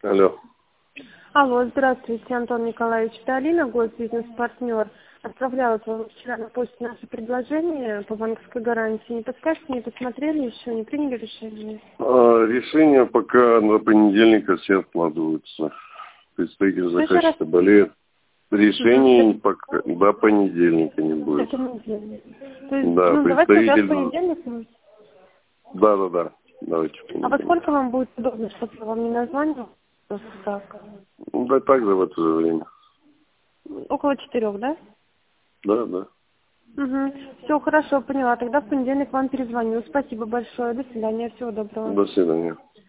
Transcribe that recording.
Алло. Алло, здравствуйте, Антон Николаевич. Это Алина, госбизнес-партнер. Отправляла вам вчера на почту наше предложение по банковской гарантии. Не подскажете, не посмотрели еще, не приняли решение? Решение пока на понедельник все откладываются. Представитель заказчика болеет. Решений пока до понедельника не будет. До понедельника. То есть, Да, давайте уже в представитель... понедельник. Да. Давайте. А во сколько вам будет удобно, чтобы я вам не названивала? Так. Да так же в это же время. Около 4, да? Да. Угу. Все, хорошо, поняла. Тогда в понедельник вам перезвоню. Спасибо большое. До свидания. Всего доброго. До свидания.